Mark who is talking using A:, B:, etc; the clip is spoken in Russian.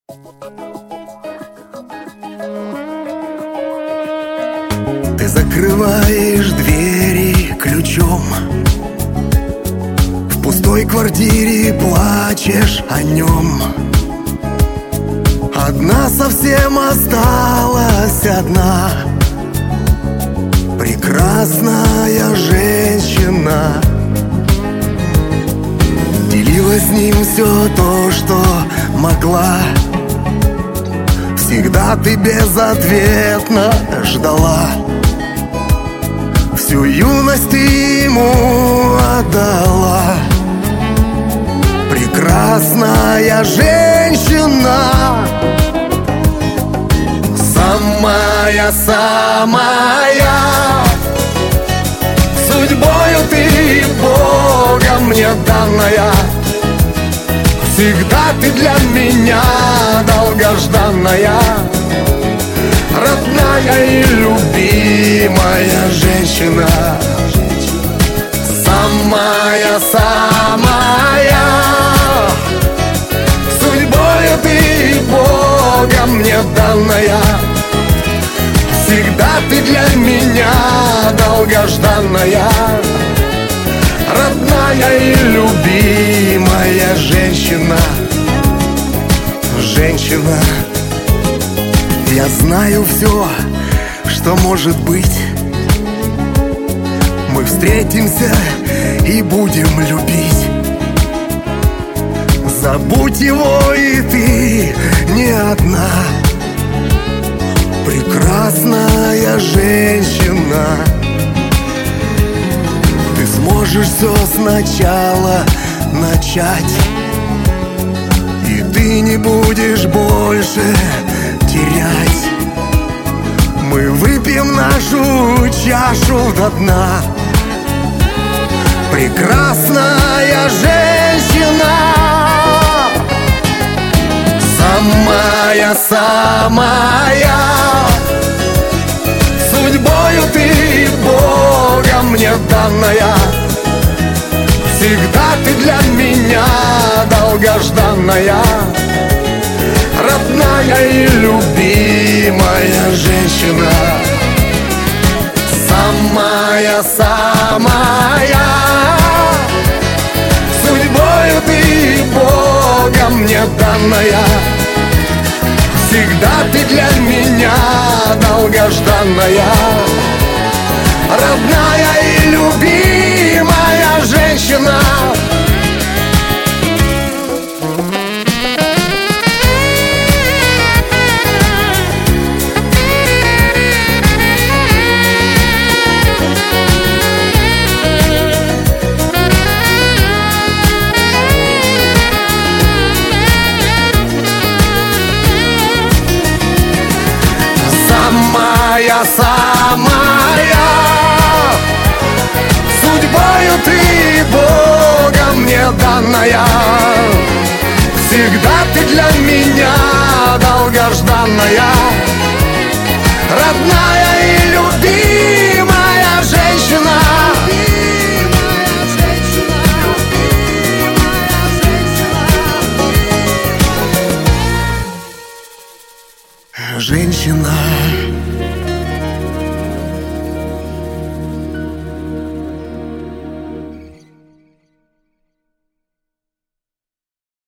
A: Ты закрываешь двери ключом, в пустой квартире плачешь о нем. Одна совсем осталась одна, прекрасная женщина. Делила с ним все то, что могла. Всегда ты безответно ждала. Всю юность ты ему отдала. Прекрасная женщина, самая-самая. Судьбою ты Богом мне данная. Всегда ты для меня долгожданная, родная и любимая женщина, самая-самая. Судьбою ты Богом мне данная. Всегда ты для меня долгожданная, родная и любимая женщина. Женщина, я знаю все, что может быть. Мы встретимся и будем любить. Забудь его, и ты не одна. Прекрасная женщина, ты сможешь все сначала начать, и ты не будешь больше терять. Мы выпьем нашу чашу до дна. Прекрасная женщина, самая-самая. Судьбою ты Богом мне данная. Всегда ты для меня долгожданная, родная и любимая женщина, самая-самая. Судьбою ты Богом мне данная. Всегда ты для меня долгожданная, родная и любимая женщина. Самая, судьбою ты Богом мне данная. Всегда ты для меня долгожданная, родная и любимая женщина. Женщина,